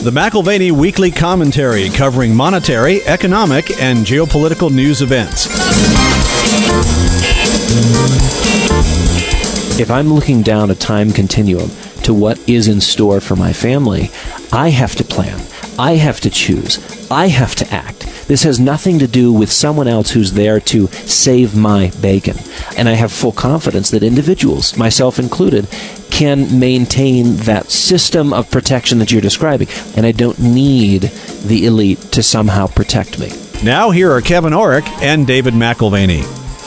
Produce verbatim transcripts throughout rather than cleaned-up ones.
The McAlvany Weekly Commentary, covering monetary, economic, and geopolitical news events. If I'm looking down a time continuum to what is in store for my family, I have to plan. I have to choose. I have to act. This has nothing to do with someone else who's there to save my bacon. And I have full confidence that individuals, myself included, can maintain that system of protection that you're describing. And I don't need the elite to somehow protect me. Now here are Kevin Orrick and David McAlvany.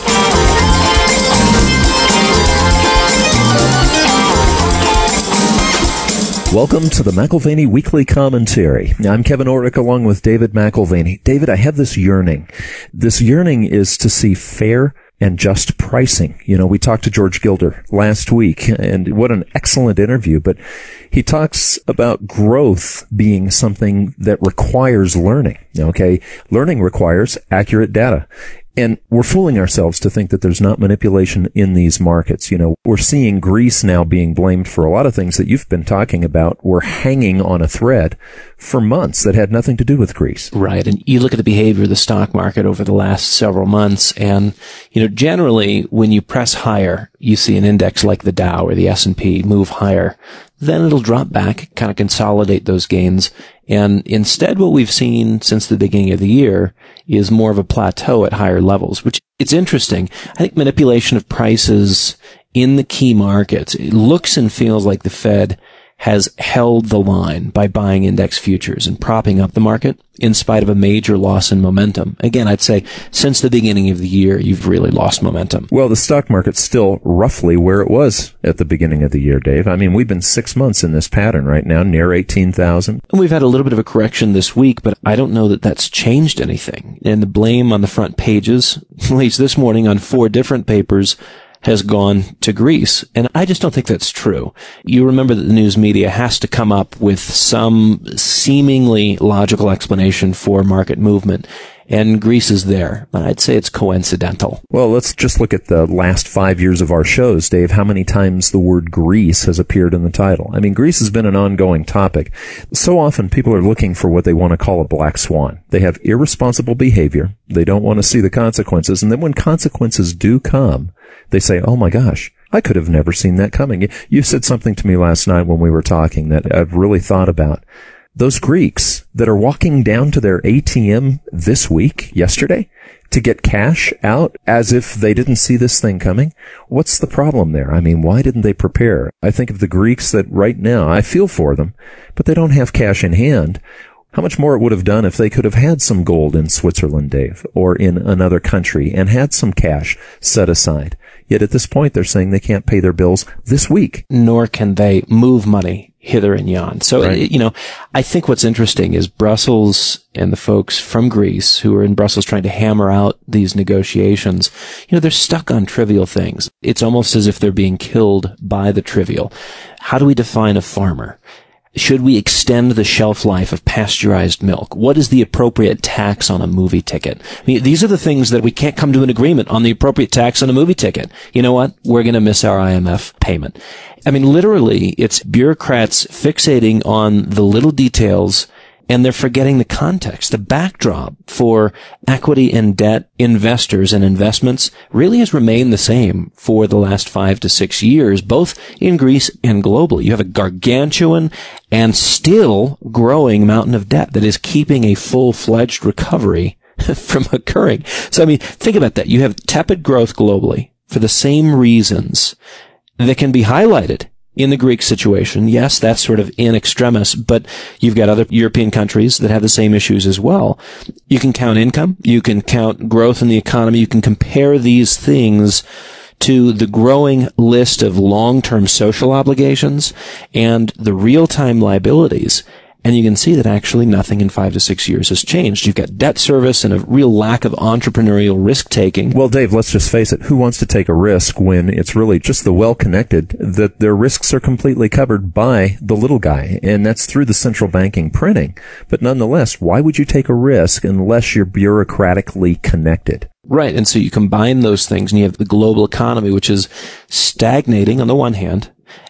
Welcome to the McAlvany Weekly Commentary. I'm Kevin Orrick along with David McAlvany. David, I have this yearning. This yearning is to see fair and just pricing. You know, we talked to George Gilder last week, and what an excellent interview, but he talks about growth being something that requires learning. Okay? Learning requires accurate data. And we're fooling ourselves to think that there's not manipulation in these markets. You know, we're seeing Greece now being blamed for a lot of things that you've been talking about. We're hanging on a thread for months that had nothing to do with Greece. Right. And you look at the behavior of the stock market over the last several months, and, you know, generally when you press higher, you see an index like the Dow or the S and P move higher. Then it'll drop back, kind of consolidate those gains. And instead, what we've seen since the beginning of the year is more of a plateau at higher levels, which it's interesting. I think manipulation of prices in the key markets, it looks and feels like the Fed has held the line by buying index futures and propping up the market in spite of a major loss in momentum. Again, I'd say since the beginning of the year, you've really lost momentum. Well, the stock market's still roughly where it was at the beginning of the year, Dave. I mean, we've been six months in this pattern right now, near eighteen thousand. And we've had a little bit of a correction this week, but I don't know that that's changed anything. And the blame on the front pages, at least this morning on four different papers, has gone to Greece. And I just don't think that's true. You remember that the news media has to come up with some seemingly logical explanation for market movement. And Greece is there, but I'd say it's coincidental. Well, let's just look at the last five years of our shows, Dave. How many times the word Greece has appeared in the title? I mean, Greece has been an ongoing topic. So often people are looking for what they want to call a black swan. They have irresponsible behavior. They don't want to see the consequences. And then when consequences do come, they say, oh my gosh, I could have never seen that coming. You said something to me last night when we were talking that I've really thought about. Those Greeks that are walking down to their A T M this week, yesterday, to get cash out as if they didn't see this thing coming. What's the problem there? I mean, why didn't they prepare? I think of the Greeks that right now, I feel for them, but they don't have cash in hand. How much more it would have done if they could have had some gold in Switzerland, Dave, or in another country and had some cash set aside. Yet at this point, they're saying they can't pay their bills this week. Nor can they move money hither and yon. So, right. you know, I think what's interesting is Brussels and the folks from Greece who are in Brussels trying to hammer out these negotiations, you know, they're stuck on trivial things. It's almost as if they're being killed by the trivial. How do we define a farmer? Should we extend the shelf life of pasteurized milk? What is the appropriate tax on a movie ticket? I mean, these are the things that we can't come to an agreement on the appropriate tax on a movie ticket. You know what? We're going to miss our I M F payment. I mean, literally, it's bureaucrats fixating on the little details, and they're forgetting the context. The backdrop for equity and debt investors and investments really has remained the same for the last five to six years, both in Greece and globally. You have a gargantuan and still growing mountain of debt that is keeping a full-fledged recovery from occurring. So, I mean, think about that. You have tepid growth globally for the same reasons that can be highlighted in the Greek situation. Yes, that's sort of in extremis, but you've got other European countries that have the same issues as well. You can count income. You can count growth in the economy. You can compare these things to the growing list of long-term social obligations and the real-time liabilities. And you can see that actually nothing in five to six years has changed. You've got debt service and a real lack of entrepreneurial risk-taking. Well, Dave, let's just face it. Who wants to take a risk when it's really just the well-connected that their risks are completely covered by the little guy? And that's through the central banking printing. But nonetheless, why would you take a risk unless you're bureaucratically connected? Right. And so you combine those things and you have the global economy, which is stagnating on the one hand,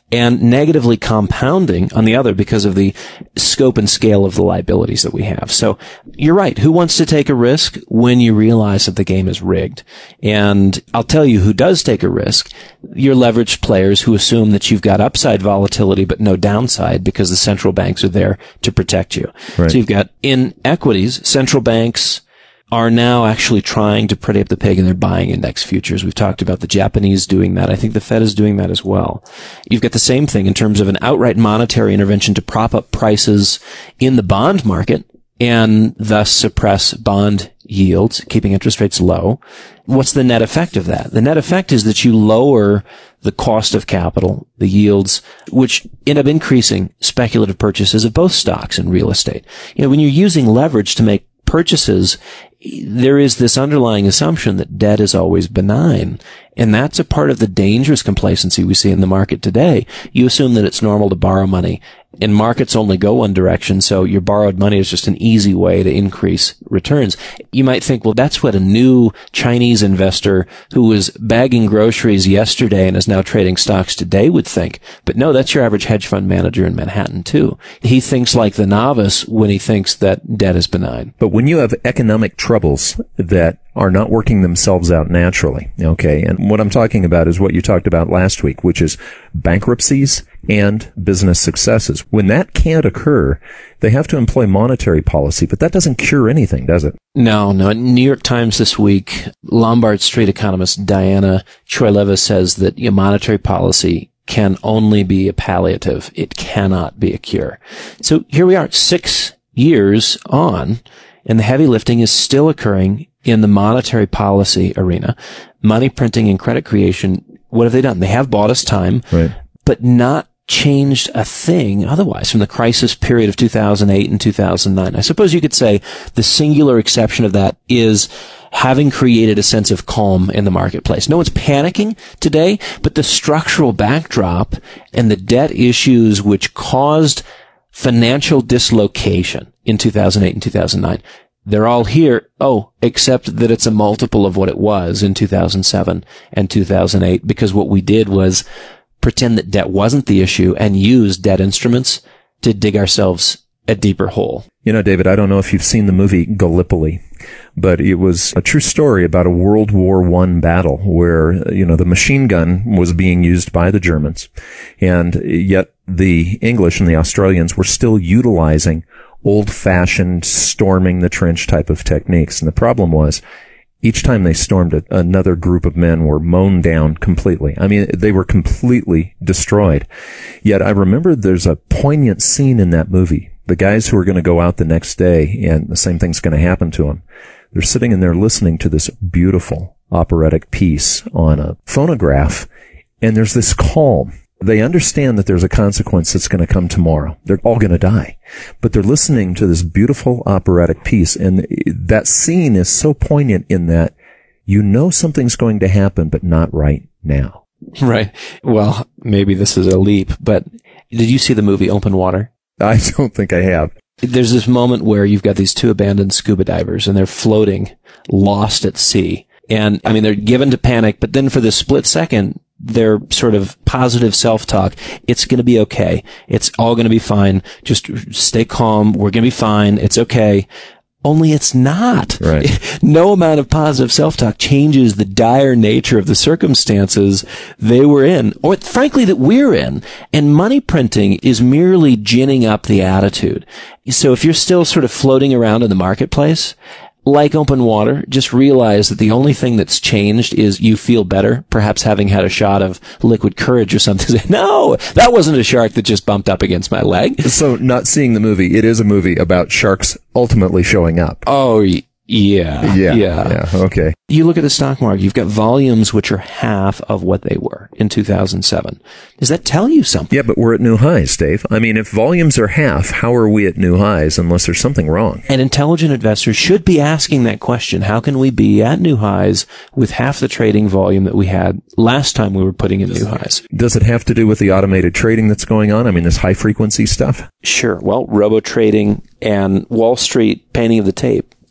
and negatively compounding on the other because of the scope and scale of the liabilities that we have. So you're right. Who wants to take a risk when you realize that the game is rigged? And I'll tell you who does take a risk. Your leveraged players who assume that you've got upside volatility but no downside because the central banks are there to protect you. Right. So you've got in equities, central banks are now actually trying to pretty up the pig and they're buying index futures. We've talked about the Japanese doing that. I think the Fed is doing that as well. You've got the same thing in terms of an outright monetary intervention to prop up prices in the bond market and thus suppress bond yields, keeping interest rates low. What's the net effect of that? The net effect is that you lower the cost of capital, the yields, which end up increasing speculative purchases of both stocks and real estate. You know, when you're using leverage to make purchases, there is this underlying assumption that debt is always benign. And that's a part of the dangerous complacency we see in the market today. You assume that it's normal to borrow money, and markets only go one direction, so your borrowed money is just an easy way to increase returns. You might think, well, that's what a new Chinese investor who was bagging groceries yesterday and is now trading stocks today would think. But no, that's your average hedge fund manager in Manhattan, too. He thinks like the novice when he thinks that debt is benign. But when you have economic troubles that are not working themselves out naturally, okay, and what I'm talking about is what you talked about last week, which is bankruptcies and business successes. When that can't occur, they have to employ monetary policy, but that doesn't cure anything, does it? No, no. New York Times this week, Lombard Street economist Diana Choi-Levis says that you know, monetary policy can only be a palliative. It cannot be a cure. So here we are, six years on, and the heavy lifting is still occurring in the monetary policy arena. Money printing and credit creation, what have they done? They have bought us time, right, but not changed a thing otherwise from the crisis period of two thousand eight and two thousand nine. I suppose you could say the singular exception of that is having created a sense of calm in the marketplace. No one's panicking today, but the structural backdrop and the debt issues which caused financial dislocation in two thousand eight and two thousand nine, they're all here. Oh, except that it's a multiple of what it was in two thousand seven and two thousand eight, because what we did was pretend that debt wasn't the issue and use debt instruments to dig ourselves a deeper hole. You know, David, I don't know if you've seen the movie Gallipoli, but it was a true story about a World War One battle where, you know, the machine gun was being used by the Germans, and yet the English and the Australians were still utilizing old-fashioned storming the trench type of techniques. And the problem was, each time they stormed it, another group of men were mown down completely. I mean, they were completely destroyed. Yet I remember there's a poignant scene in that movie. The guys who are going to go out the next day and the same thing's going to happen to them, they're sitting in there listening to this beautiful operatic piece on a phonograph, and there's this calm. They understand that there's a consequence that's going to come tomorrow. They're all going to die. But they're listening to this beautiful operatic piece, and that scene is so poignant in that you know something's going to happen, but not right now. Right. Well, maybe this is a leap, but did you see the movie Open Water? I don't think I have. There's this moment where you've got these two abandoned scuba divers, and they're floating, lost at sea. And, I mean, they're given to panic, but then for this split second, their sort of positive self-talk, it's going to be okay. It's all going to be fine. Just stay calm. We're going to be fine. It's okay. Only it's not. Right. No amount of positive self-talk changes the dire nature of the circumstances they were in, or frankly that we're in. And money printing is merely ginning up the attitude. So if you're still sort of floating around in the marketplace, like Open Water, just realize that the only thing that's changed is you feel better, perhaps having had a shot of liquid courage or something. No, that wasn't a shark that just bumped up against my leg. So not seeing the movie, it is a movie about sharks ultimately showing up. Oh, yeah. Yeah. Yeah. Yeah. Okay. You look at the stock market, you've got volumes which are half of what they were in two thousand seven. Does that tell you something? Yeah, but we're at new highs, Dave. I mean, if volumes are half, how are we at new highs unless there's something wrong? And intelligent investors should be asking that question. How can we be at new highs with half the trading volume that we had last time we were putting in new highs? Does it have to do with the automated trading that's going on? I mean, this high frequency stuff? Sure. Well, robo trading and Wall Street painting of the tape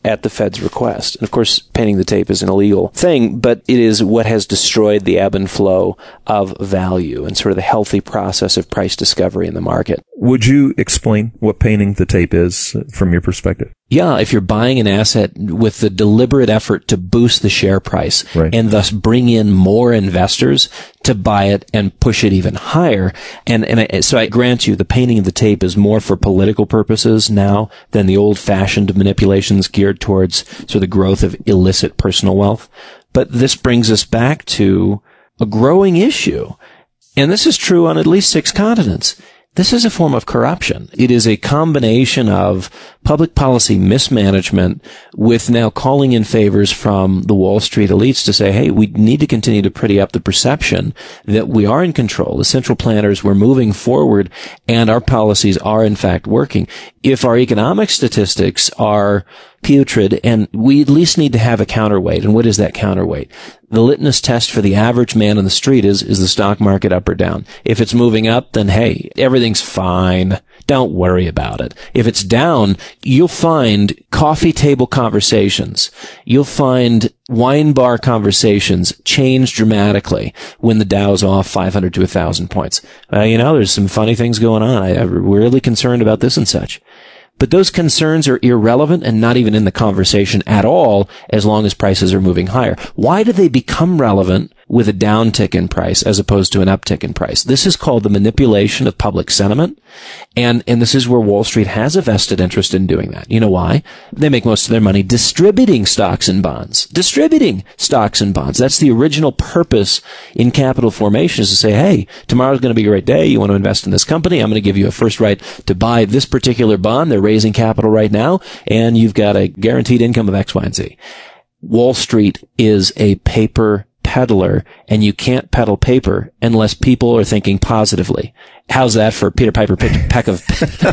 at the Fed's request. And of course, painting the tape is an illegal thing, but it is what has destroyed the ebb and flow of value and sort of the healthy process of price discovery in the market. Would you explain what painting the tape is from your perspective? Yeah, if you're buying an asset with the deliberate effort to boost the share price right. and thus bring in more investors to buy it and push it even higher. And, and I, so I grant you the painting of the tape is more for political purposes now than the old fashioned manipulations geared towards sort of the growth of illicit personal wealth. But this brings us back to a growing issue. And this is true on at least six continents. This is a form of corruption. It is a combination of public policy mismanagement with now calling in favors from the Wall Street elites to say, hey, we need to continue to pretty up the perception that we are in control. The central planners, we're moving forward, and our policies are in fact working. If our economic statistics are putrid, and we at least need to have a counterweight. And what is that counterweight? The litmus test for the average man on the street is, is the stock market up or down? If it's moving up, then hey, everything's fine. Don't worry about it. If it's down, you'll find coffee table conversations. You'll find wine bar conversations change dramatically when the Dow's off five hundred to one thousand points. Uh, you know, there's some funny things going on. I, I'm really concerned about this and such. But those concerns are irrelevant and not even in the conversation at all as long as prices are moving higher. Why do they become relevant with a downtick in price as opposed to an uptick in price? This is called the manipulation of public sentiment. And, and this is where Wall Street has a vested interest in doing that. You know why? They make most of their money distributing stocks and bonds. Distributing stocks and bonds. That's the original purpose in capital formation, is to say, hey, tomorrow's going to be a great day. You want to invest in this company. I'm going to give you a first right to buy this particular bond. They're raising capital right now, and you've got a guaranteed income of X, Y, and Z. Wall Street is a paper peddler, and you can't peddle paper unless people are thinking positively. How's that for Peter Piper peck of...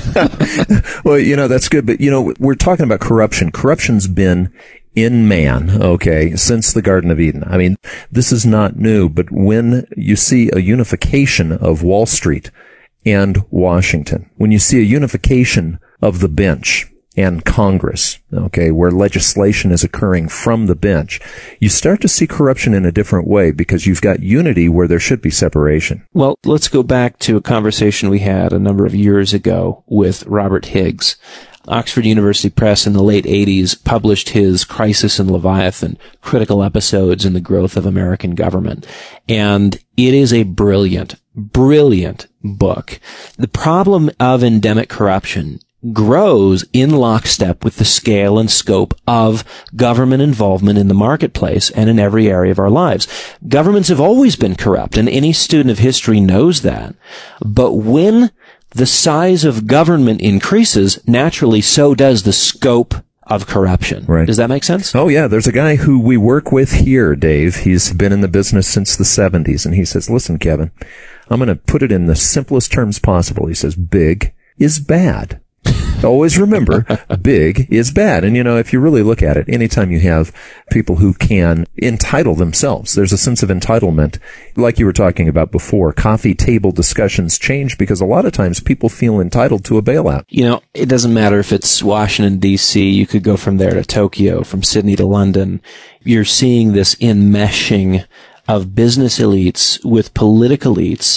Well, you know, that's good, but, you know, we're talking about corruption. Corruption's been in man, okay, since the Garden of Eden. I mean, this is not new, but when you see a unification of Wall Street and Washington, when you see a unification of the bench and Congress, okay, where legislation is occurring from the bench, you start to see corruption in a different way because you've got unity where there should be separation. Well, let's go back to a conversation we had a number of years ago with Robert Higgs. Oxford University Press in the late eighties published his Crisis in Leviathan, Critical Episodes in the Growth of American Government. And it is a brilliant, brilliant book. The problem of endemic corruption grows in lockstep with the scale and scope of government involvement in the marketplace and in every area of our lives. Governments have always been corrupt, and any student of history knows that. But when the size of government increases, naturally so does the scope of corruption. Right. Does that make sense? Oh, yeah. There's a guy who we work with here, Dave. He's been in the business since the seventies, and he says, listen, Kevin, I'm going to put it in the simplest terms possible. He says, big is bad. Always remember, big is bad. And, you know, if you really look at it, anytime you have people who can entitle themselves, there's a sense of entitlement. Like you were talking about before, coffee table discussions change because a lot of times people feel entitled to a bailout. You know, it doesn't matter if it's Washington, D C. You could go from there to Tokyo, from Sydney to London. You're seeing this enmeshing of business elites with political elites,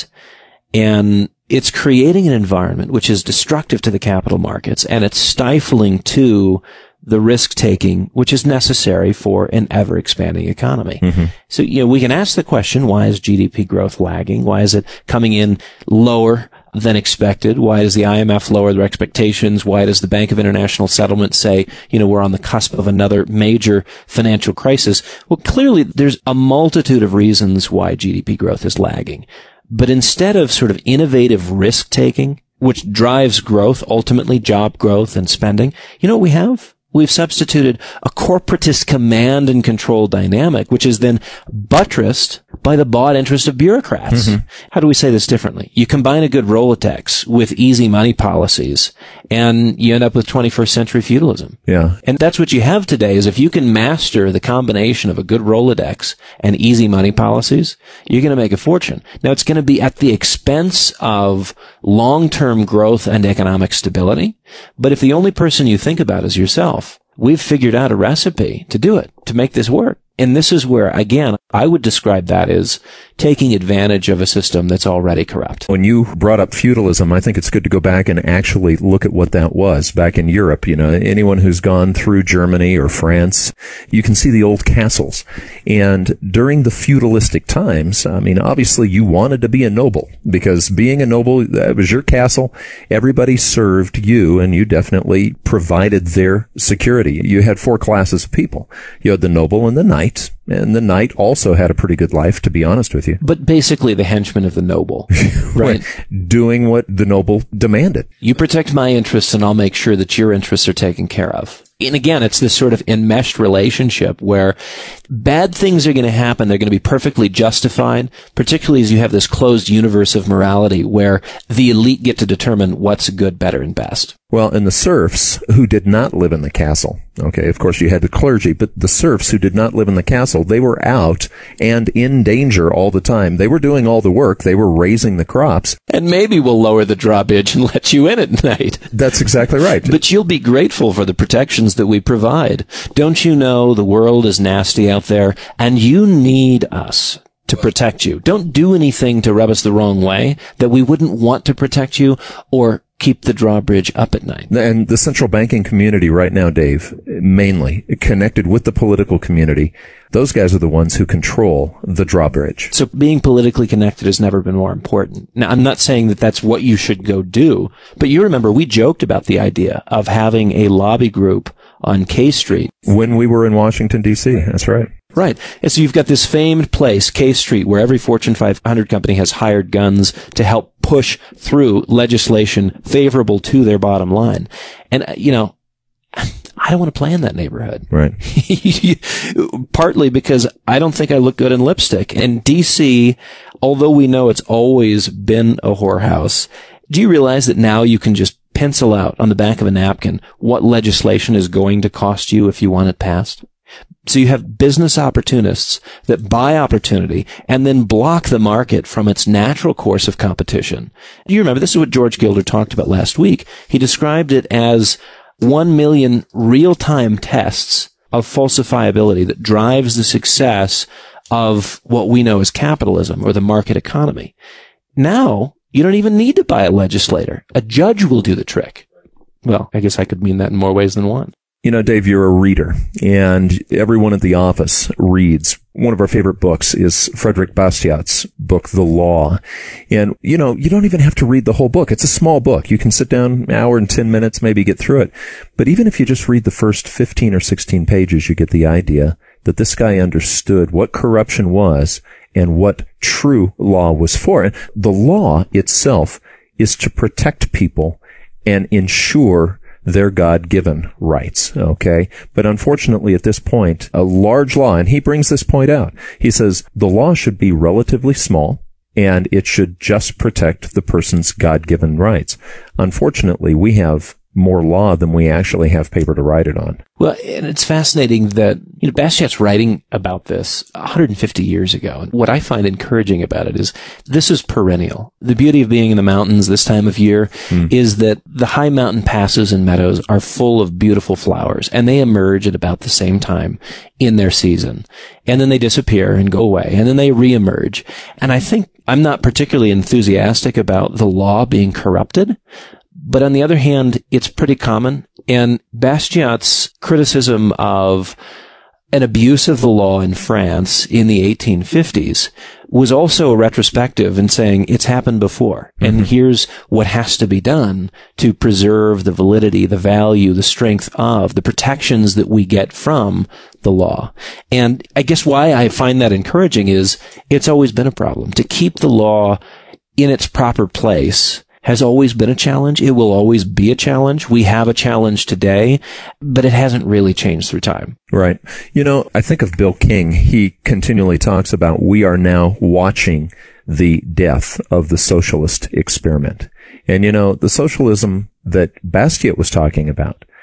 and it's creating an environment which is destructive to the capital markets, and it's stifling to the risk-taking which is necessary for an ever-expanding economy. Mm-hmm. So, you know, we can ask the question, why is G D P growth lagging? Why is it coming in lower than expected? Why does the I M F lower their expectations? Why does the Bank of International Settlement say, you know, we're on the cusp of another major financial crisis? Well, clearly there's a multitude of reasons why G D P growth is lagging. But instead of sort of innovative risk-taking, which drives growth, ultimately job growth and spending, you know what we have? We've substituted a corporatist command and control dynamic, which is then buttressed by the bought interest of bureaucrats. Mm-hmm. How do we say this differently? You combine a good Rolodex with easy money policies, and you end up with twenty-first century feudalism. Yeah. And that's what you have today, is if you can master the combination of a good Rolodex and easy money policies, you're going to make a fortune. Now, it's going to be at the expense of long-term growth and economic stability. But if the only person you think about is yourself, we've figured out a recipe to do it, to make this work. And this is where, again, I would describe that as taking advantage of a system that's already corrupt. When you brought up feudalism, I think it's good to go back and actually look at what that was back in Europe. You know, anyone who's gone through Germany or France, you can see the old castles. And during the feudalistic times, I mean, obviously you wanted to be a noble, because being a noble, that was your castle. Everybody served you, and you definitely provided their security. You had four classes of people. You had the noble and the knight. And the knight also had a pretty good life, to be honest with you. But basically the henchman of the noble, right? Doing what the noble demanded. You protect my interests and I'll make sure that your interests are taken care of. And again, it's this sort of enmeshed relationship where bad things are going to happen. They're going to be perfectly justified, particularly as you have this closed universe of morality where the elite get to determine what's good, better, and best. Well, and the serfs who did not live in the castle, okay, of course you had the clergy, but the serfs who did not live in the castle, they were out and in danger all the time. They were doing all the work. They were raising the crops. And maybe we'll lower the drawbridge and let you in at night. That's exactly right. But you'll be grateful for the protections that we provide. Don't you know the world is nasty out there and you need us to protect you? Don't do anything to rub us the wrong way that we wouldn't want to protect you or keep the drawbridge up at night. And the central banking community right now, Dave, mainly connected with the political community, those guys are the ones who control the drawbridge. So being politically connected has never been more important. Now, I'm not saying that that's what you should go do, but you remember we joked about the idea of having a lobby group on K Street. When we were in Washington, D C, that's right. Right. And so you've got this famed place, K Street, where every Fortune five hundred company has hired guns to help push through legislation favorable to their bottom line. And, uh, you know, I don't want to play in that neighborhood. Right. Partly because I don't think I look good in lipstick. And D C, although we know it's always been a whorehouse, do you realize that now you can just pencil out on the back of a napkin what legislation is going to cost you if you want it passed? So you have business opportunists that buy opportunity and then block the market from its natural course of competition. Do you remember, this is what George Gilder talked about last week. He described it as one million real-time tests of falsifiability that drives the success of what we know as capitalism or the market economy. Now, you don't even need to buy a legislator. A judge will do the trick. Well, I guess I could mean that in more ways than one. You know, Dave, you're a reader, and everyone at the office reads. One of our favorite books is Frederick Bastiat's book, The Law. And, you know, you don't even have to read the whole book. It's a small book. You can sit down an hour and ten minutes, maybe get through it. But even if you just read the first fifteen or sixteen pages, you get the idea that this guy understood what corruption was and what true law was for. And the law itself is to protect people and ensure their God-given rights, okay? But unfortunately, at this point, a large law, and he brings this point out, he says the law should be relatively small, and it should just protect the person's God-given rights. Unfortunately, we have more law than we actually have paper to write it on. Well, and it's fascinating that, you know, Bastiat's writing about this one hundred fifty years ago. And what I find encouraging about it is this is perennial. The beauty of being in the mountains this time of year mm. is that the high mountain passes and meadows are full of beautiful flowers, and they emerge at about the same time in their season. And then they disappear and go away, and then they reemerge. And I think I'm not particularly enthusiastic about the law being corrupted. But on the other hand, it's pretty common. And Bastiat's criticism of an abuse of the law in France in the eighteen fifties was also a retrospective in saying it's happened before. Mm-hmm. And here's what has to be done to preserve the validity, the value, the strength of the protections that we get from the law. And I guess why I find that encouraging is it's always been a problem. To keep the law in its proper place has always been a challenge. It will always be a challenge. We have a challenge today, but it hasn't really changed through time. Right. You know, I think of Bill King. He continually talks about we are now watching the death of the socialist experiment. And, you know, the socialism that Bastiat was talking about,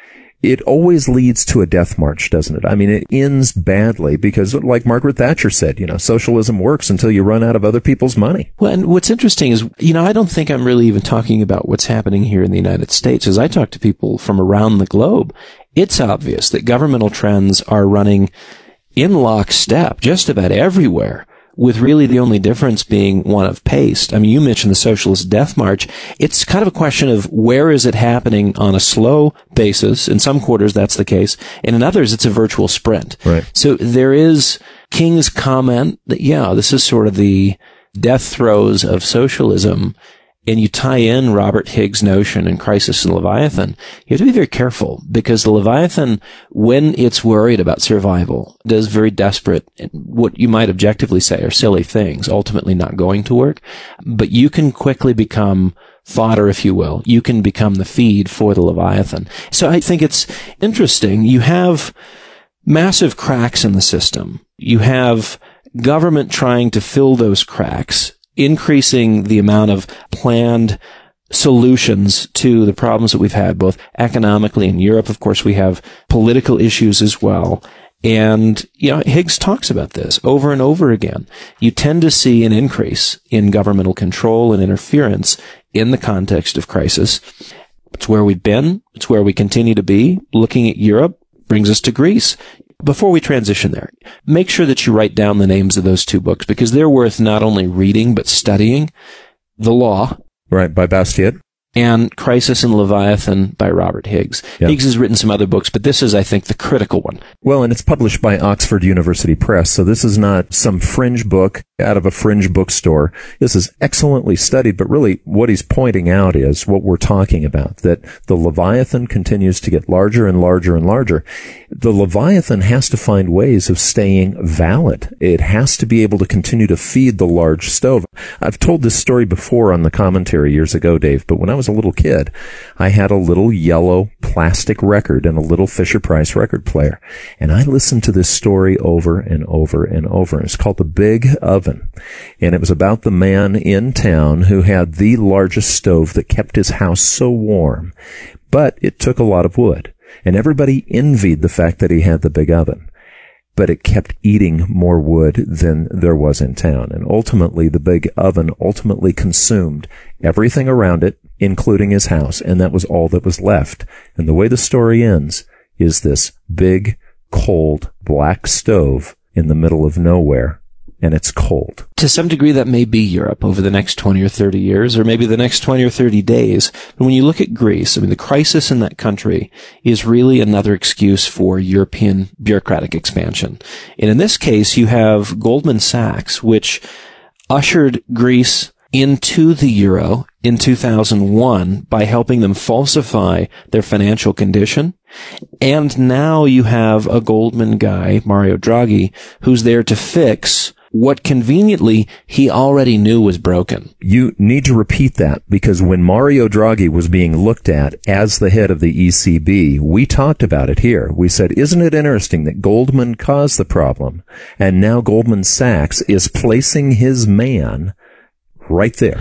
it always leads to a death march, doesn't it? I mean, it ends badly because, like Margaret Thatcher said, you know, socialism works until you run out of other people's money. Well, and what's interesting is, you know, I don't think I'm really even talking about what's happening here in the United States. As I talk to people from around the globe, it's obvious that governmental trends are running in lockstep just about everywhere, with really the only difference being one of pace. I mean, you mentioned the socialist death march. It's kind of a question of where is it happening on a slow basis. In some quarters, that's the case. And in others, it's a virtual sprint. Right. So there is King's comment that, yeah, this is sort of the death throes of socialism. And you tie in Robert Higgs' notion in Crisis and Leviathan, you have to be very careful, because the Leviathan, when it's worried about survival, does very desperate, what you might objectively say are silly things, ultimately not going to work. But you can quickly become fodder, if you will. You can become the feed for the Leviathan. So I think it's interesting. You have massive cracks in the system. You have government trying to fill those cracks, increasing the amount of planned solutions to the problems that we've had, both economically in Europe. Of course, we have political issues as well. And, you know, Higgs talks about this over and over again. You tend to see an increase in governmental control and interference in the context of crisis. It's where we've been. It's where we continue to be. Looking at Europe brings us to Greece. Before we transition there, make sure that you write down the names of those two books, because they're worth not only reading, but studying. The Law. Right, by Bastiat. And Crisis and Leviathan by Robert Higgs. Yep. Higgs has written some other books, but this is, I think, the critical one. Well, and it's published by Oxford University Press, so this is not some fringe book out of a fringe bookstore. This is excellently studied, but really what he's pointing out is what we're talking about, that the Leviathan continues to get larger and larger and larger. The Leviathan has to find ways of staying valid. It has to be able to continue to feed the large stove. I've told this story before on the commentary years ago, Dave, but when I was a little kid, I had a little yellow plastic record and a little Fisher-Price record player. And I listened to this story over and over and over. It's called The Big Oven. And it was about the man in town who had the largest stove that kept his house so warm. But it took a lot of wood. And everybody envied the fact that he had the big oven. But it kept eating more wood than there was in town. And ultimately, the big oven ultimately consumed everything around it, including his house, and that was all that was left. And the way the story ends is this big, cold, black stove in the middle of nowhere, and it's cold. To some degree, that may be Europe over the next twenty or thirty years, or maybe the next twenty or thirty days. But when you look at Greece, I mean, the crisis in that country is really another excuse for European bureaucratic expansion. And in this case, you have Goldman Sachs, which ushered Greece into the euro in two thousand one by helping them falsify their financial condition. And now you have a Goldman guy, Mario Draghi, who's there to fix what conveniently he already knew was broken. You need to repeat that, because when Mario Draghi was being looked at as the head of the E C B, we talked about it here. We said, isn't it interesting that Goldman caused the problem, and now Goldman Sachs is placing his man right there?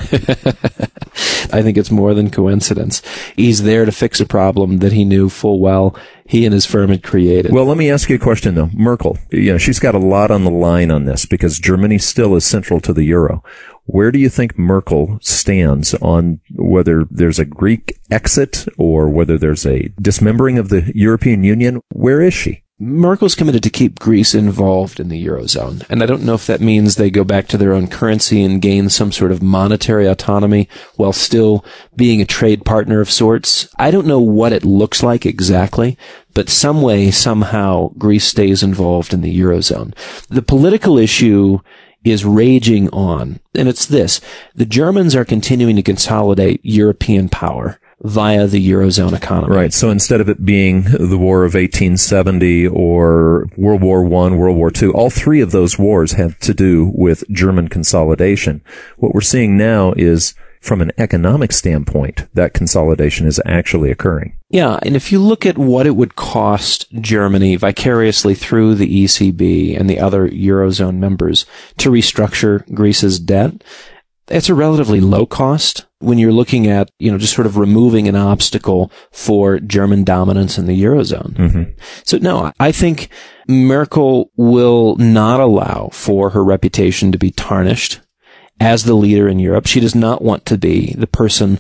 I think it's more than coincidence. He's there to fix a problem that he knew full well he and his firm had created. Well, let me ask you a question, though. Merkel, you know, she's got a lot on the line on this because Germany still is central to the euro. Where do you think Merkel stands on whether there's a Greek exit or whether there's a dismembering of the European Union? Where is she? Merkel's committed to keep Greece involved in the Eurozone. And I don't know if that means they go back to their own currency and gain some sort of monetary autonomy while still being a trade partner of sorts. I don't know what it looks like exactly, but some way, somehow, Greece stays involved in the Eurozone. The political issue is raging on, and it's this. The Germans are continuing to consolidate European power via the Eurozone economy. Right. So instead of it being the War of eighteen seventy or World War One, World War Two, all three of those wars had to do with German consolidation. What we're seeing now is, from an economic standpoint, that consolidation is actually occurring. Yeah, and if you look at what it would cost Germany vicariously through the E C B and the other Eurozone members to restructure Greece's debt, it's a relatively low cost when you're looking at, you know, just sort of removing an obstacle for German dominance in the Eurozone. Mm-hmm. So no, I think Merkel will not allow for her reputation to be tarnished as the leader in Europe. She does not want to be the person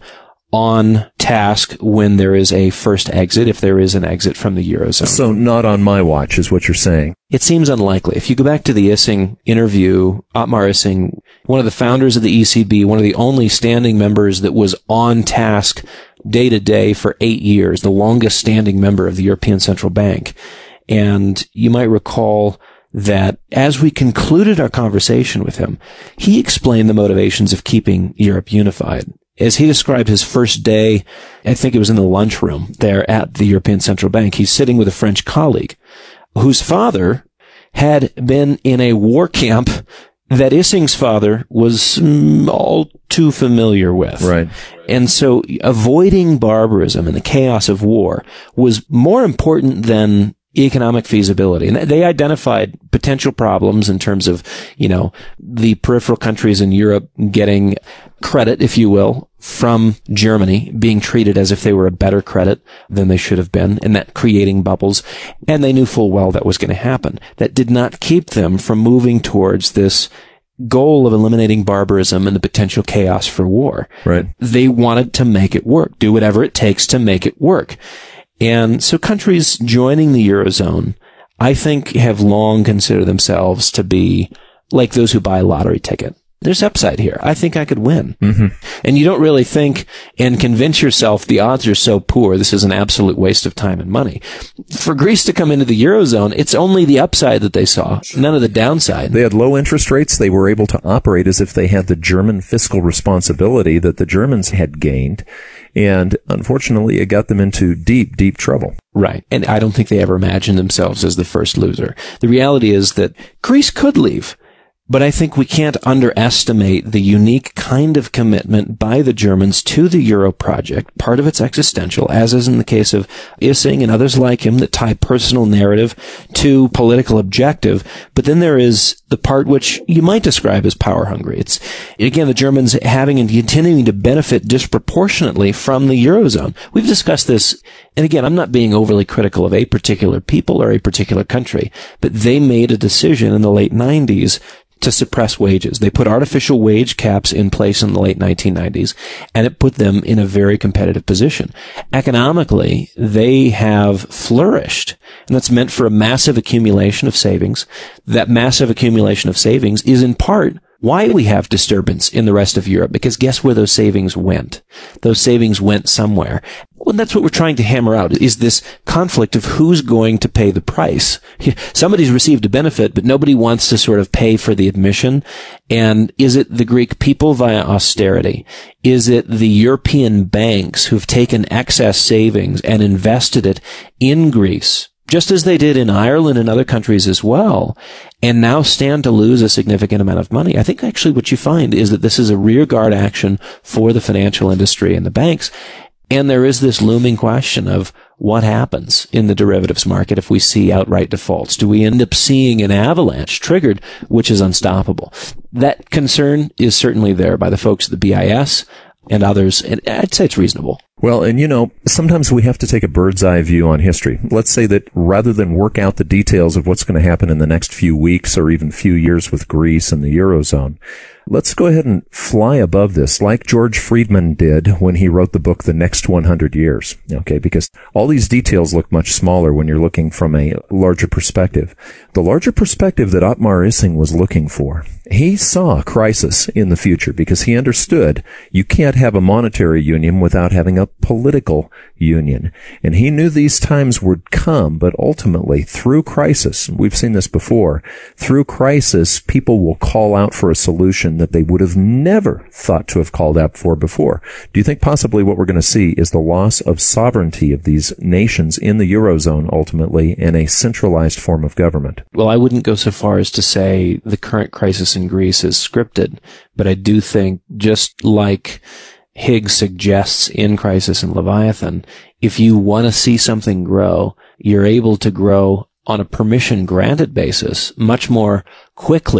on task when there is a first exit, if there is an exit from the Eurozone. So not on my watch is what you're saying. It seems unlikely. If you go back to the Issing interview, Ottmar Issing, one of the founders of the E C B, one of the only standing members that was on task day to day for eight years, the longest standing member of the European Central Bank. And you might recall that as we concluded our conversation with him, he explained the motivations of keeping Europe unified. As he described his first day, I think it was in the lunchroom there at the European Central Bank, he's sitting with a French colleague whose father had been in a war camp that Issing's father was all too familiar with. Right. And so avoiding barbarism and the chaos of war was more important than economic feasibility. And they identified potential problems in terms of, you know, the peripheral countries in Europe getting credit, if you will, from Germany, being treated as if they were a better credit than they should have been, and that creating bubbles. And they knew full well that was going to happen. That did not keep them from moving towards this goal of eliminating barbarism and the potential chaos for war. Right. They wanted to make it work, do whatever it takes to make it work. And so countries joining the Eurozone, I think, have long considered themselves to be like those who buy a lottery ticket. There's upside here. I think I could win. Mm-hmm. And you don't really think and convince yourself the odds are so poor, this is an absolute waste of time and money. For Greece to come into the Eurozone, it's only the upside that they saw, none of the downside. They had low interest rates. They were able to operate as if they had the German fiscal responsibility that the Germans had gained. And unfortunately, it got them into deep, deep trouble. Right. And I don't think they ever imagined themselves as the first loser. The reality is that Greece could leave. But I think we can't underestimate the unique kind of commitment by the Germans to the Euro project, part of its existential, as is in the case of Issing and others like him that tie personal narrative to political objective. But then there is the part which you might describe as power hungry. It's, again, the Germans having and continuing to benefit disproportionately from the Eurozone. We've discussed this, and again, I'm not being overly critical of a particular people or a particular country, but they made a decision in the late nineties to suppress wages. They put artificial wage caps in place in the late nineteen nineties, and it put them in a very competitive position. Economically, they have flourished, and that's meant for a massive accumulation of savings. That massive accumulation of savings is in part why we have disturbance in the rest of Europe, because guess where those savings went? Those savings went somewhere. Well, that's what we're trying to hammer out, is this conflict of who's going to pay the price. Somebody's received a benefit, but nobody wants to sort of pay for the admission. And is it the Greek people via austerity? Is it the European banks who've taken excess savings and invested it in Greece, just as they did in Ireland and other countries as well, and now stand to lose a significant amount of money? I think actually what you find is that this is a rearguard action for the financial industry and the banks. And there is this looming question of what happens in the derivatives market if we see outright defaults. Do we end up seeing an avalanche triggered, which is unstoppable? That concern is certainly there by the folks at the B I S and others, and I'd say it's reasonable. Well, and you know, sometimes we have to take a bird's eye view on history. Let's say that rather than work out the details of what's going to happen in the next few weeks or even few years with Greece and the Eurozone, let's go ahead and fly above this like George Friedman did when he wrote the book The Next one hundred years. Okay, because all these details look much smaller when you're looking from a larger perspective. The larger perspective that Ottmar Issing was looking for, he saw a crisis in the future because he understood you can't have a monetary union without having a political union. And he knew these times would come, but ultimately, through crisis, we've seen this before, through crisis, people will call out for a solution that they would have never thought to have called out for before. Do you think possibly what we're going to see is the loss of sovereignty of these nations in the Eurozone ultimately and a centralized form of government? Well, I wouldn't go so far as to say the current crisis in Greece is scripted, but I do think, just like Higgs suggests in Crisis and Leviathan, if you want to see something grow, you're able to grow on a permission granted basis much more quickly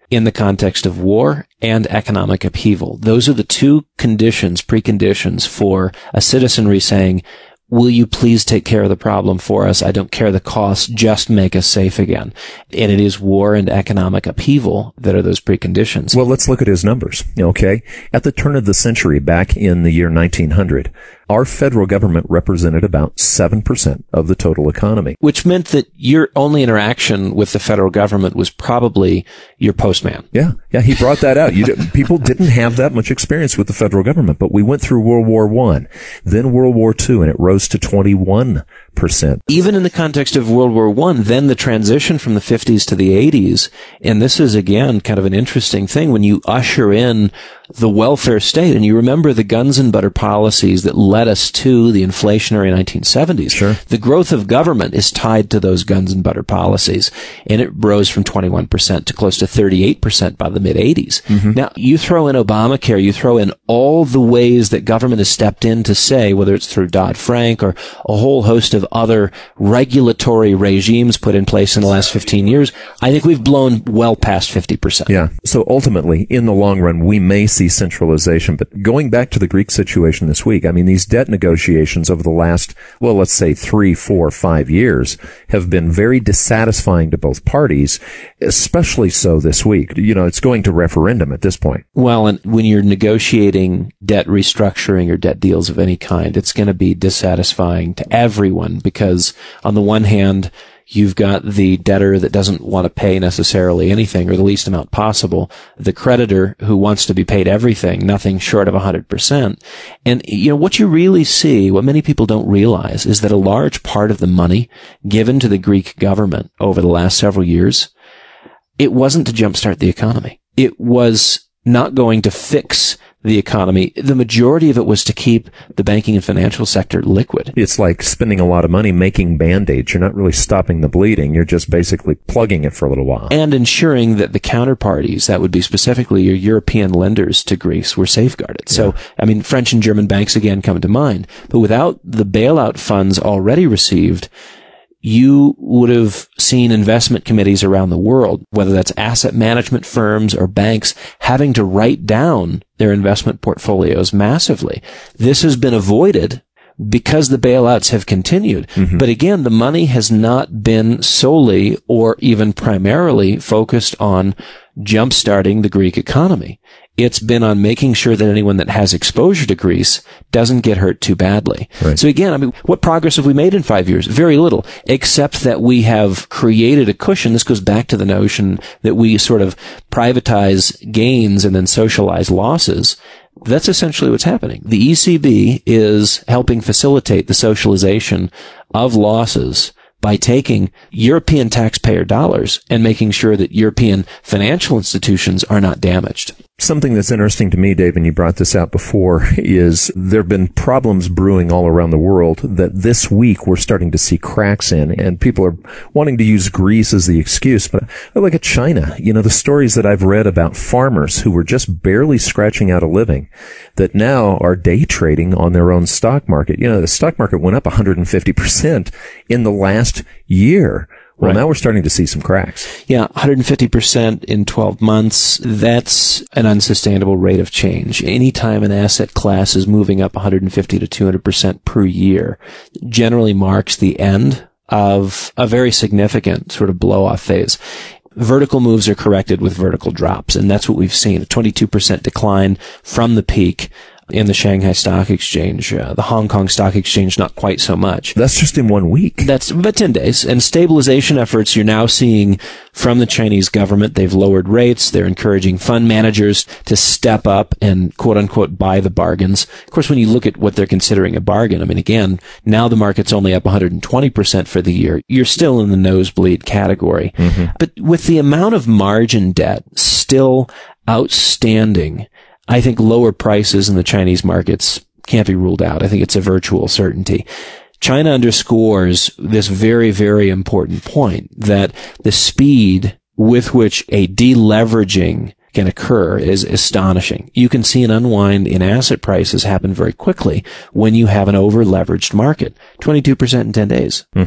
in the context of war and economic upheaval. Those are the two conditions, preconditions for a citizenry saying, will you please take care of the problem for us? I don't care the cost. Just make us safe again. And it is war and economic upheaval that are those preconditions. Well, let's look at his numbers. Okay. At the turn of the century, back in the year nineteen hundred, our federal government represented about seven percent of the total economy. Which meant that your only interaction with the federal government was probably your postman. Yeah. Yeah. He brought that out. You did, people didn't have that much experience with the federal government, but we went through World War One, then World War Two, and it rose to twenty-one percent. Even in the context of World War One, then the transition from the fifties to the eighties, and this is again kind of an interesting thing when you usher in the welfare state, and you remember the guns and butter policies that led us to the inflationary nineteen seventies. Sure. The growth of government is tied to those guns and butter policies, and it rose from twenty-one percent to close to thirty-eight percent by the mid-eighties. Mm-hmm. Now, you throw in Obamacare, you throw in all the ways that government has stepped in to say, whether it's through Dodd-Frank or a whole host of other regulatory regimes put in place in the last fifteen years, I think we've blown well past fifty percent. Yeah. So ultimately, in the long run, we may see centralization. But going back to the Greek situation this week, I mean, these debt negotiations over the last, well, let's say three, four, five years have been very dissatisfying to both parties, especially so this week. You know, it's going to referendum at this point. Well, and when you're negotiating debt restructuring or debt deals of any kind, it's going to be dissatisfying to everyone because on the one hand, you've got the debtor that doesn't want to pay necessarily anything or the least amount possible. The creditor who wants to be paid everything, nothing short of one hundred percent. And, you know, what you really see, what many people don't realize is that a large part of the money given to the Greek government over the last several years, it wasn't to jumpstart the economy. It was not going to fix the economy. The majority of it was to keep the banking and financial sector liquid. It's like spending a lot of money making Band-Aids. You're not really stopping the bleeding. You're just basically plugging it for a little while. And ensuring that the counterparties, that would be specifically your European lenders to Greece, were safeguarded. Yeah. So, I mean, French and German banks again come to mind. But without the bailout funds already received, you would have seen investment committees around the world, whether that's asset management firms or banks, having to write down their investment portfolios massively. This has been avoided because the bailouts have continued. Mm-hmm. But again, the money has not been solely or even primarily focused on jumpstarting the Greek economy. It's been on making sure that anyone that has exposure to Greece doesn't get hurt too badly. Right. So again, I mean, what progress have we made in five years? Very little, except that we have created a cushion. This goes back to the notion that we sort of privatize gains and then socialize losses. That's essentially what's happening. The E C B is helping facilitate the socialization of losses by taking European taxpayer dollars and making sure that European financial institutions are not damaged. Something that's interesting to me, Dave, and you brought this out before, is there have been problems brewing all around the world that this week we're starting to see cracks in, and people are wanting to use Greece as the excuse. But I look at China. You know, the stories that I've read about farmers who were just barely scratching out a living that now are day trading on their own stock market. You know, the stock market went up one hundred fifty percent in the last year. Well, right. Now we're starting to see some cracks. Yeah, one hundred fifty percent in twelve months. That's an unsustainable rate of change. Anytime an asset class is moving up one hundred fifty to two hundred percent per year generally marks the end of a very significant sort of blow-off phase. Vertical moves are corrected with vertical drops, and that's what we've seen, a twenty-two percent decline from the peak in the Shanghai Stock Exchange. Uh, the Hong Kong Stock Exchange, not quite so much. That's just in one week. That's about ten days. And stabilization efforts you're now seeing from the Chinese government. They've lowered rates. They're encouraging fund managers to step up and quote unquote buy the bargains. Of course, when you look at what they're considering a bargain, I mean, again, now the market's only up one hundred twenty percent for the year. You're still in the nosebleed category. Mm-hmm. But with the amount of margin debt still outstanding, I think lower prices in the Chinese markets can't be ruled out. I think it's a virtual certainty. China underscores this very, very important point that the speed with which a deleveraging can occur is astonishing. You can see an unwind in asset prices happen very quickly when you have an over-leveraged market. twenty-two percent in ten days. Mm-hmm.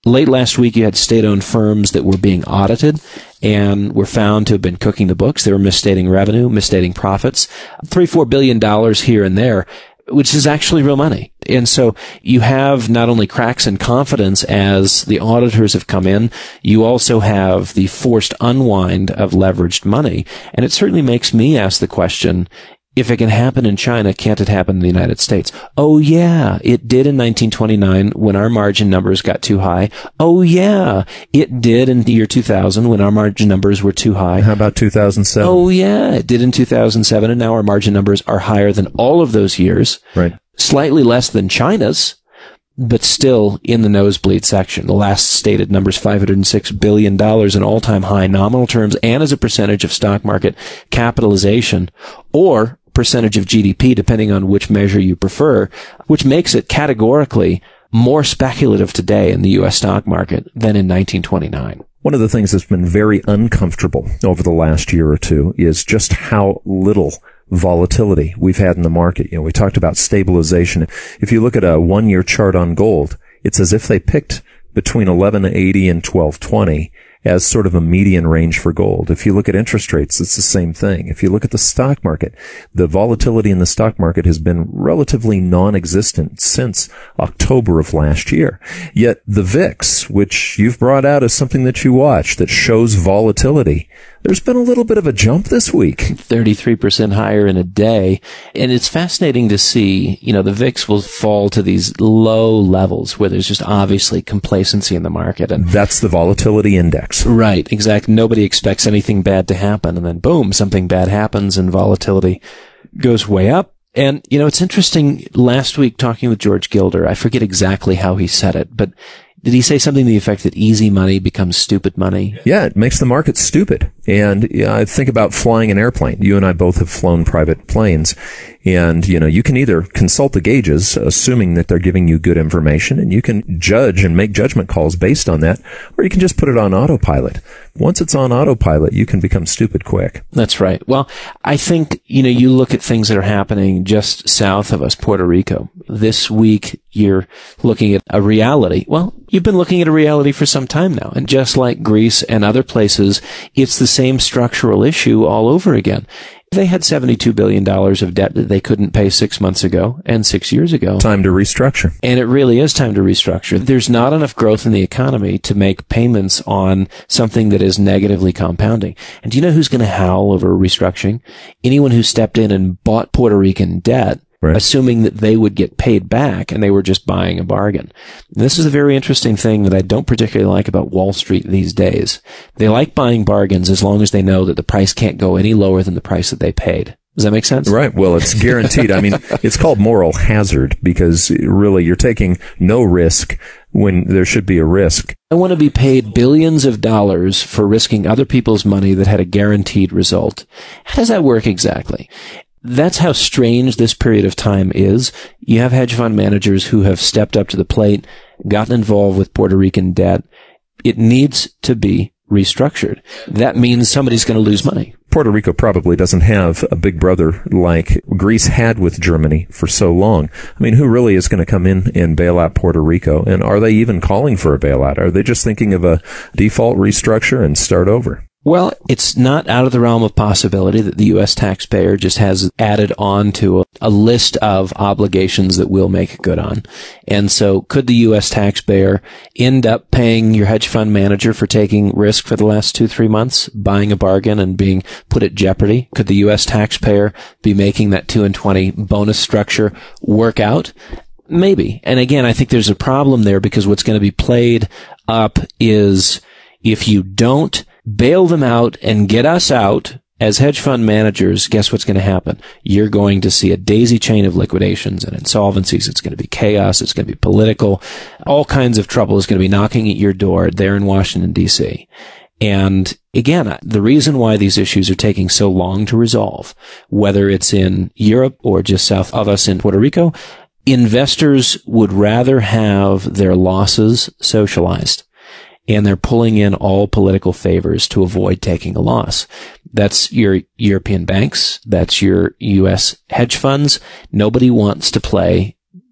Late last week, you had state-owned firms that were being audited and were found to have been cooking the books. They were misstating revenue, misstating profits, three, four billion dollars here and there, which is actually real money. And so you have not only cracks in confidence as the auditors have come in, you also have the forced unwind of leveraged money. And it certainly makes me ask the question, if it can happen in China, can't it happen in the United States? Oh yeah, it did in nineteen twenty-nine when our margin numbers got too high. Oh yeah, it did in the year two thousand when our margin numbers were too high. How about two thousand seven? Oh yeah, it did in two thousand seven, and now our margin numbers are higher than all of those years. Right. Slightly less than China's, but still in the nosebleed section. The last stated number is five hundred six billion dollars, an all-time high nominal terms and as a percentage of stock market capitalization, or percentage of G D P, depending on which measure you prefer, which makes it categorically more speculative today in the U S stock market than in nineteen twenty-nine. One of the things that's been very uncomfortable over the last year or two is just how little volatility we've had in the market. You know, we talked about stabilization. If you look at a one-year chart on gold, it's as if they picked between eleven eighty and twelve twenty as sort of a median range for gold. If you look at interest rates, it's the same thing. If you look at the stock market, the volatility in the stock market has been relatively non-existent since October of last year. Yet the V I X, which you've brought out as something that you watch that shows volatility, there's been a little bit of a jump this week. thirty-three percent higher in a day. And it's fascinating to see, you know, the V I X will fall to these low levels where there's just obviously complacency in the market. And that's the volatility index. Right, exactly. Nobody expects anything bad to happen. And then boom, something bad happens and volatility goes way up. And, you know, it's interesting, last week talking with George Gilder, I forget exactly how he said it, but did he say something to the effect that easy money becomes stupid money? Yeah, it makes the market stupid. And yeah, I think about flying an airplane. You and I both have flown private planes. And, you know, you can either consult the gauges, assuming that they're giving you good information, and you can judge and make judgment calls based on that, or you can just put it on autopilot. Once it's on autopilot, you can become stupid quick. That's right. Well, I think, you know, you look at things that are happening just south of us, Puerto Rico. This week, you're looking at a reality. Well, you've been looking at a reality for some time now. And just like Greece and other places, it's the same structural issue all over again. They had seventy-two billion dollars of debt that they couldn't pay six months ago and six years ago. Time to restructure. And it really is time to restructure. There's not enough growth in the economy to make payments on something that is negatively compounding. And do you know who's going to howl over restructuring? Anyone who stepped in and bought Puerto Rican debt, right, assuming that they would get paid back and they were just buying a bargain. And this is a very interesting thing that I don't particularly like about Wall Street these days. They like buying bargains as long as they know that the price can't go any lower than the price that they paid. Does that make sense? Right. Well, it's guaranteed. I mean, it's called moral hazard because really you're taking no risk when there should be a risk. I want to be paid billions of dollars for risking other people's money that had a guaranteed result. How does that work exactly? That's how strange this period of time is. You have hedge fund managers who have stepped up to the plate, gotten involved with Puerto Rican debt. It needs to be restructured. That means somebody's going to lose money. Puerto Rico probably doesn't have a big brother like Greece had with Germany for so long. I mean, who really is going to come in and bail out Puerto Rico? And are they even calling for a bailout? Are they just thinking of a default restructure and start over? Well, it's not out of the realm of possibility that the U S taxpayer just has added on to a, a list of obligations that we'll make good on. And so could the U S taxpayer end up paying your hedge fund manager for taking risk for the last two, three months, buying a bargain and being put at jeopardy? Could the U S taxpayer be making that two and twenty bonus structure work out? Maybe. And again, I think there's a problem there because what's going to be played up is if you don't bail them out and get us out as hedge fund managers, guess what's going to happen? You're going to see a daisy chain of liquidations and insolvencies. It's going to be chaos. It's going to be political. All kinds of trouble is going to be knocking at your door there in Washington, D C. And again, the reason why these issues are taking so long to resolve, whether it's in Europe or just south of us in Puerto Rico, investors would rather have their losses socialized. And they're pulling in all political favors to avoid taking a loss. That's your European banks. That's your U S hedge funds. Nobody wants to play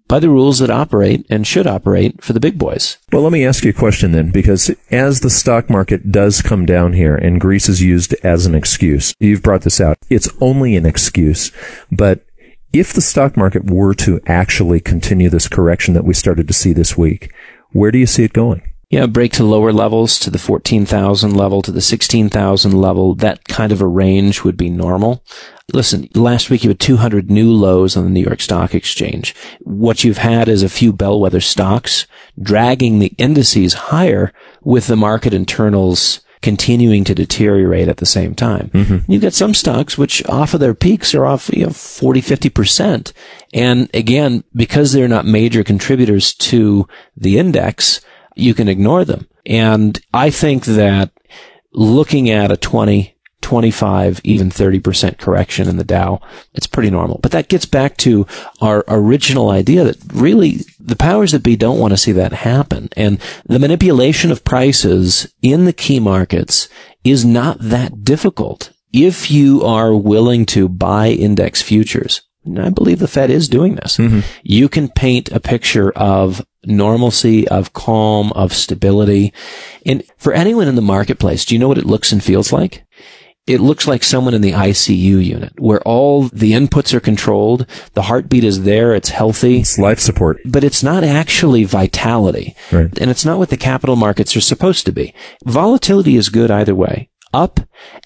by the rules that operate and should operate for the big boys. Well, let me ask you a question then, because as the stock market does come down here and Greece is used as an excuse, you've brought this out, it's only an excuse, but if the stock market were to actually continue this correction that we started to see this week, where do you see it going? Yeah, break to lower levels, to the fourteen thousand level, to the sixteen thousand level. That kind of a range would be normal. Listen, last week you had two hundred new lows on the New York Stock Exchange. What you've had is a few bellwether stocks dragging the indices higher with the market internals continuing to deteriorate at the same time. Mm-hmm. You've got some stocks which off of their peaks are off, you know, forty, fifty percent. And again, because they're not major contributors to the index, you can ignore them. And I think that looking at a twenty, twenty-five, even thirty percent correction in the Dow, it's pretty normal. But that gets back to our original idea that really the powers that be don't want to see that happen. And the manipulation of prices in the key markets is not that difficult if you are willing to buy index futures. And I believe the Fed is doing this. Mm-hmm. You can paint a picture of normalcy, of calm, of stability. And for anyone in the marketplace, do you know what it looks and feels like? It looks like someone in the I C U unit where all the inputs are controlled. The heartbeat is there. It's healthy. It's life support. But it's not actually vitality. Right. And it's not what the capital markets are supposed to be. Volatility is good either way, up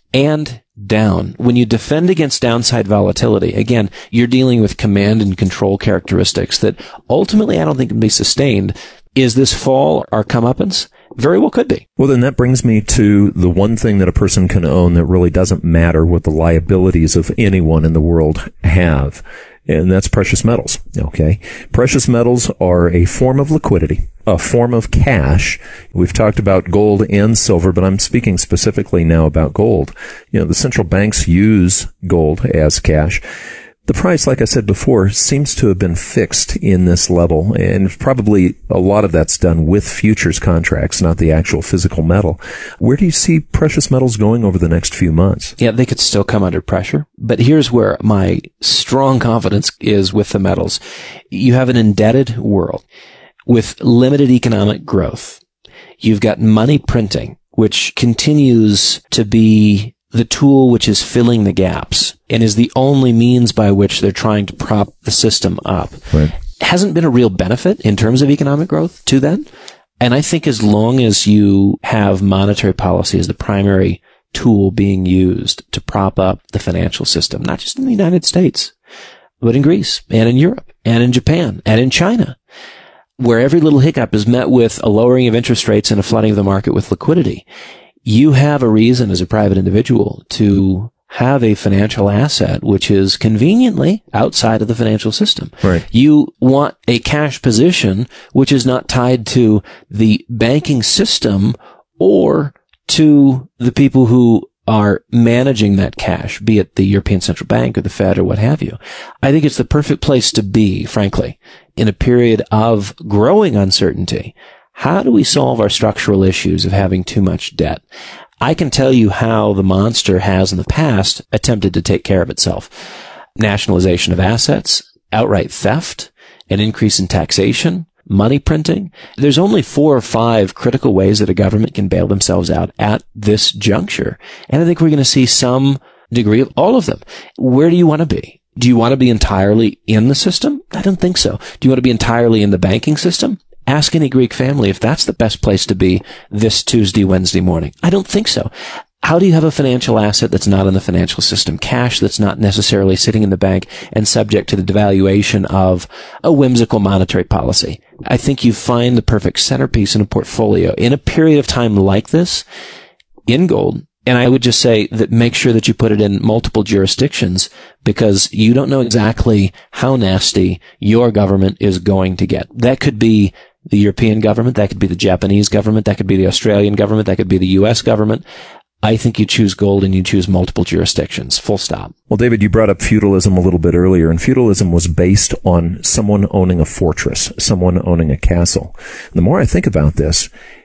and down. When you defend against downside volatility, again, you're dealing with command and control characteristics that ultimately I don't think can be sustained. Is this fall our comeuppance? Very well could be. Well, then that brings me to the one thing that a person can own that really doesn't matter what the liabilities of anyone in the world have, and that's precious metals. Okay? Precious metals are a form of liquidity, a form of cash. We've talked about gold and silver, but I'm speaking specifically now about gold. You know, the central banks use gold as cash. The price, like I said before, seems to have been fixed in this level, and probably a lot of that's done with futures contracts, not the actual physical metal. Where do you see precious metals going over the next few months? Yeah, they could still come under pressure, but here's where my strong confidence is with the metals. You have an indebted world with limited economic growth. You've got money printing, which continues to be the tool which is filling the gaps and is the only means by which they're trying to prop the system up. Right. Hasn't been a real benefit in terms of economic growth to that. And I think as long as you have monetary policy as the primary tool being used to prop up the financial system, not just in the United States, but in Greece and in Europe and in Japan and in China, where every little hiccup is met with a lowering of interest rates and a flooding of the market with liquidity, you have a reason as a private individual to have a financial asset which is conveniently outside of the financial system. Right. You want a cash position which is not tied to the banking system or to the people who are managing that cash, be it the European Central Bank or the Fed or what have you. I think it's the perfect place to be, frankly, in a period of growing uncertainty. How do we solve our structural issues of having too much debt? I can tell you how the monster has in the past attempted to take care of itself. Nationalization of assets, outright theft, an increase in taxation, money printing. There's only four or five critical ways that a government can bail themselves out at this juncture. And I think we're going to see some degree of all of them. Where do you want to be? Do you want to be entirely in the system? I don't think so. Do you want to be entirely in the banking system? Ask any Greek family if that's the best place to be this Tuesday, Wednesday morning. I don't think so. How do you have a financial asset that's not in the financial system? Cash that's not necessarily sitting in the bank and subject to the devaluation of a whimsical monetary policy. I think you find the perfect centerpiece in a portfolio in a period of time like this in gold. And I would just say that make sure that you put it in multiple jurisdictions because you don't know exactly how nasty your government is going to get. That could be the European government. That could be the Japanese government. That could be the Australian government. That could be the U S government. I think you choose gold and you choose multiple jurisdictions. Full stop. Well, David, you brought up feudalism a little bit earlier, and feudalism was based on someone owning a fortress, someone owning a castle. The more I think about this,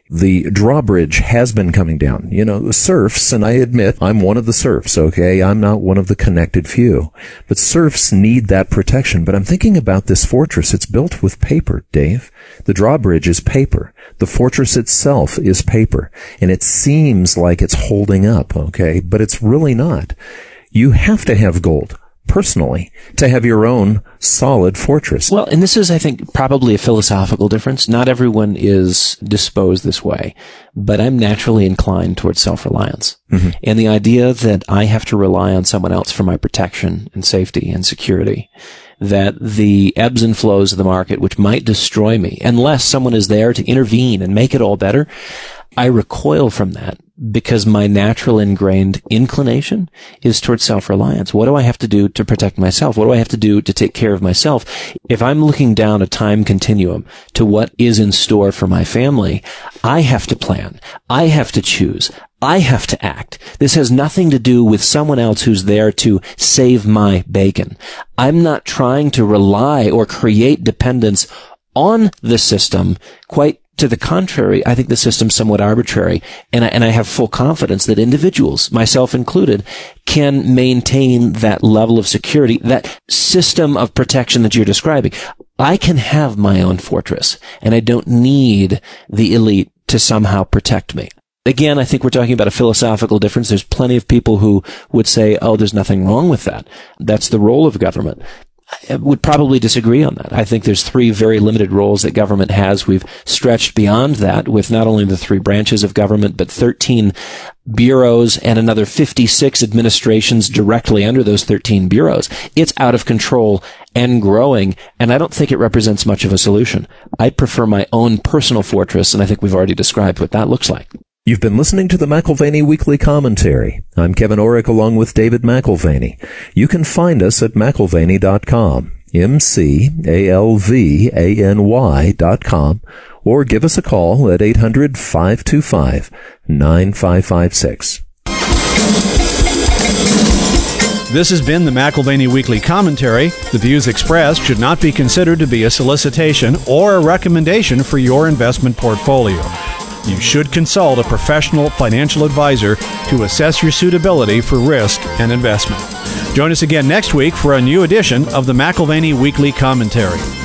The drawbridge has been coming down. You know, the serfs, and I admit I'm one of the serfs, okay? I'm not one of the connected few. But serfs need that protection. But I'm thinking about this fortress. It's built with paper, Dave. The drawbridge is paper. The fortress itself is paper. And it seems like it's holding up, okay? But it's really not. You have to have gold, personally, to have your own solid fortress. Well, and this is, I think, probably a philosophical difference. Not everyone is disposed this way, but I'm naturally inclined towards self-reliance. Mm-hmm. And the idea that I have to rely on someone else for my protection and safety and security, that the ebbs and flows of the market, which might destroy me, unless someone is there to intervene and make it all better, I recoil from that because my natural ingrained inclination is towards self-reliance. What do I have to do to protect myself? What do I have to do to take care of myself? If I'm looking down a time continuum to what is in store for my family, I have to plan. I have to choose. I have to act. This has nothing to do with someone else who's there to save my bacon. I'm not trying to rely or create dependence on the system. Quite to the contrary, I think the system's somewhat arbitrary, and I, and I have full confidence that individuals, myself included, can maintain that level of security, that system of protection that you're describing. I can have my own fortress, and I don't need the elite to somehow protect me. Again, I think we're talking about a philosophical difference. There's plenty of people who would say, oh, there's nothing wrong with that. That's the role of government. I would probably disagree on that. I think there's three very limited roles that government has. We've stretched beyond that with not only the three branches of government, but thirteen bureaus and another fifty-six administrations directly under those thirteen bureaus. It's out of control and growing, and I don't think it represents much of a solution. I prefer my own personal fortress, and I think we've already described what that looks like. You've been listening to the McAlvany Weekly Commentary. I'm Kevin Orrick along with David McAlvany. You can find us at McAlvany dot com, M C A L V A N Y dot com, or give us a call at eight hundred, five two five, nine five five six. This has been the McAlvany Weekly Commentary. The views expressed should not be considered to be a solicitation or a recommendation for your investment portfolio. You should consult a professional financial advisor to assess your suitability for risk and investment. Join us again next week for a new edition of the McAlvany Weekly Commentary.